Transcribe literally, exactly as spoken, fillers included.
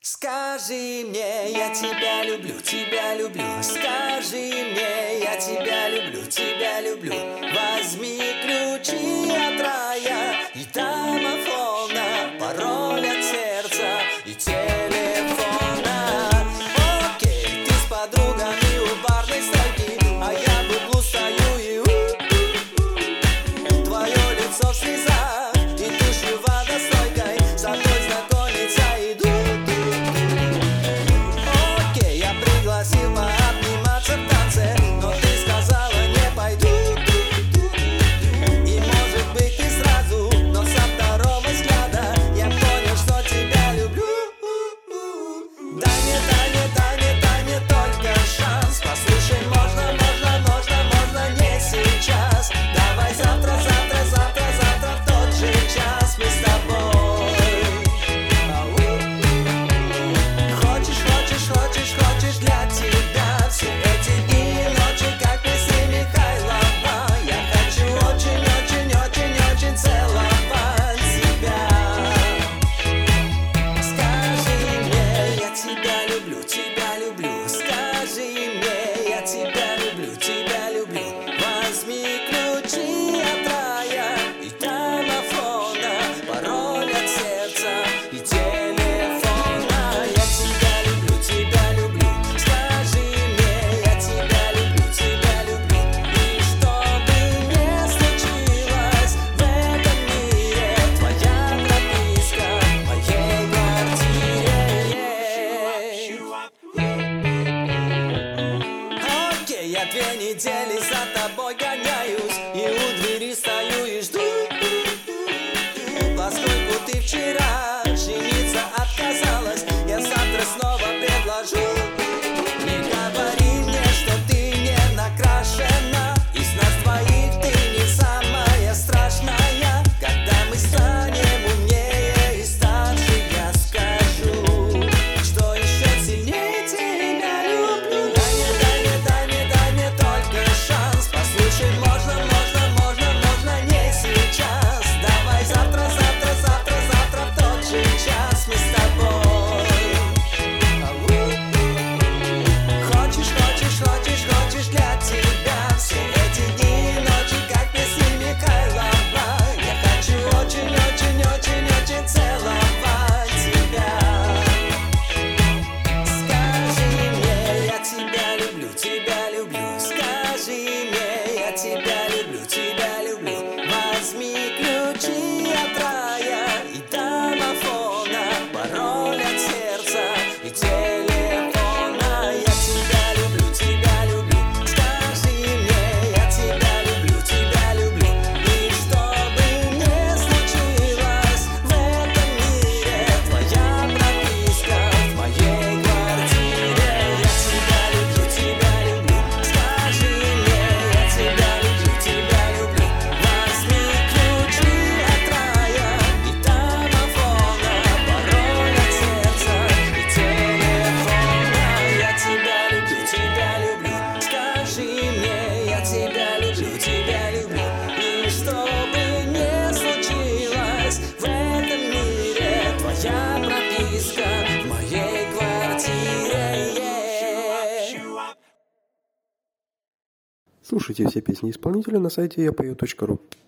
Скажи мне, я тебя люблю, тебя люблю. Скажи мне, я тебя люблю, тебя люблю. Возьми ключи от рая и домофона, пароль от сердца и телефона. Окей, ты с подругами у барной стойки, а я в углу стою и у-у-у. Твое лицо в слезах и тушью водостойкой, за той знакомиться иду. Пригласил пообниматься в танце, но ты сказала не пойду. И может быть не сразу, но со второго взгляда я понял, что тебя люблю. Дай мне, дай мне, дай мне, дай мне только шанс. Послушай, можно, можно, можно, можно не сейчас. Давай завтра, завтра, завтра, завтра в тот же час мы с тобой. Хочешь, хочешь, хочешь, хочешь для тебя все эти дни и ночи, как песни Михайлова. Я хочу очень, очень, очень, очень целовать тебя. Скажи мне, я тебя люблю, тебя люблю. Скажи мне, я тебя люблю, тебя люблю. Возьми ключи от рая и домофона, пароль от сердца и телефона. Я тебя люблю, тебя люблю. Скажи мне, я тебя люблю, тебя люблю. И что бы ни случилось в этом мире, твоя прописка в моей квартире. Окей, я две недели за тобой гоняюсь и у двери стою и жду. Поскольку ты вчера жениться отказалась, я завтра снова предложу. Не говори мне, что ты не накрашена. Из нас двоих ты не самая страшная. Когда мы станем умнее и старше, я скажу, что еще сильнее тебя люблю. Дай мне, дай мне, дай мне, дай мне только шанс. Послушай, можно, можно, можно, можно не сейчас. Давай завтра, завтра, завтра, завтра в тот же час мы с тобой. Хочешь, хочешь, хочешь, хочешь для тебя все эти дни и ночи, как песни Михайлова. Я хочу очень, очень, очень, очень целовать тебя. Скажи мне, я тебя люблю, тебя люблю. Скажи мне, я тебя люблю, тебя люблю. Возьми ключи от рая и домофона, пароль от сердца и телефона. Я тебя люблю, тебя люблю. Скажи мне, я тебя люблю, тебя люблю. И что бы ни случилось в этом мире, твоя прописка в моей квартире. Я тебя люблю, тебя люблю. Скажи мне, я тебя люблю, тебя люблю. Возьми ключи от рая и домофона, пароль от сердца и телефона. Я тебя люблю, тебя люблю. Скажи мне, я тебя люблю, тебя люблю. И что бы ни случилось в этом мире, твоя прописка в моей квартире. Слушайте все песни исполнителя на сайте я пою точка ру.